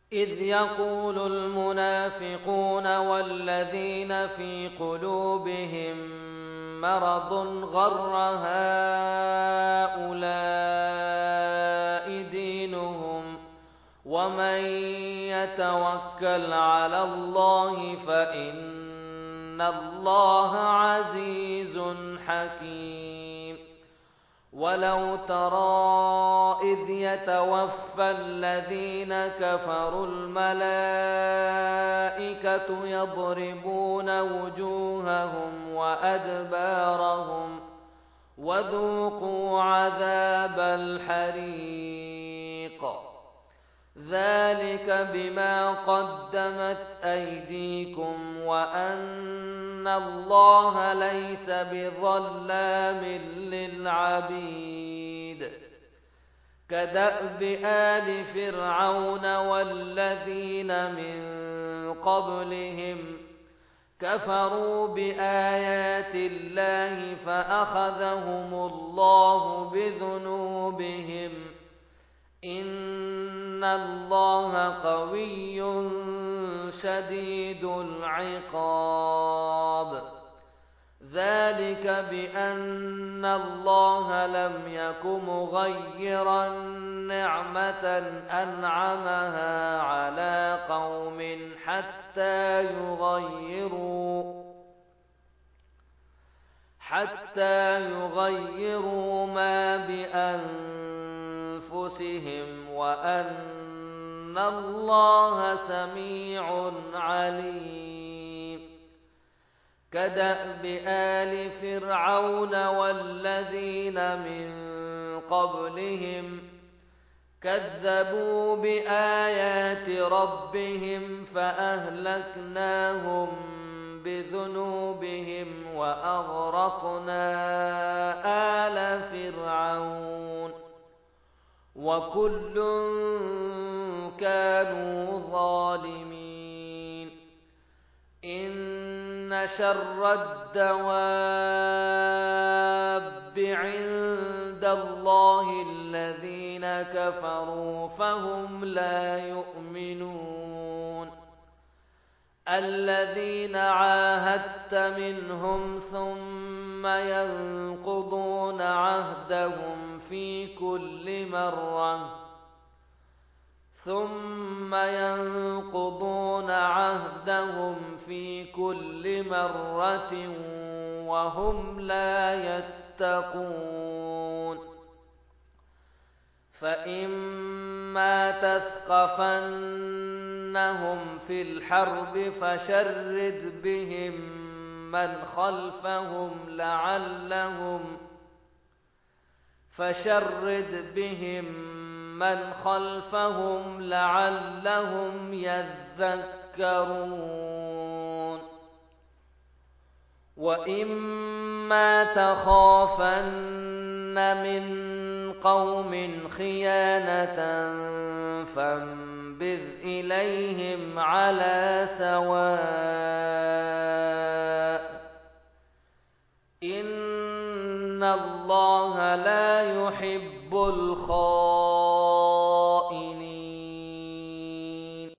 إذ يقول المنافقون والذين في قلوبهم مرض غر هؤلاء دينهم ومن يتوكل على الله فإن الله عزيز حكيم ولو ترى إذ يتوفى الذين كفروا الملائكة يضربون وجوههم وأدبارهم وذوقوا عذاب الحريق ذلك بما قدمت أيديكم وأن الله ليس بظلام للعبيد كدأب آل فرعون والذين من قبلهم كفروا بآيات الله فأخذهم الله بذنوبهم إن الله قوي شديد العقاب ذلك بأن الله لم يك مغيرا نعمة أنعمها على قوم حتى يغيروا ما بأنفسهم وأن الله سميع عليم كدأب آل فرعون والذين من قبلهم كذبوا بآيات ربهم فأهلكناهم بذنوبهم وأغرقنا آل فرعون وكل كانوا ظالمين إن شر الدواب عند الله الذين كفروا فهم لا يؤمنون الذين عاهدت منهم ثم ينقضون عهدهم في كل مرة وهم لا يتقون فإما تثقفنهم في الحرب فشرد بهم من خلفهم لعلهم يذكرون وإما تخافن من قوم خيانة فانبذ إليهم على سواء إن الله لا يحب الخائنين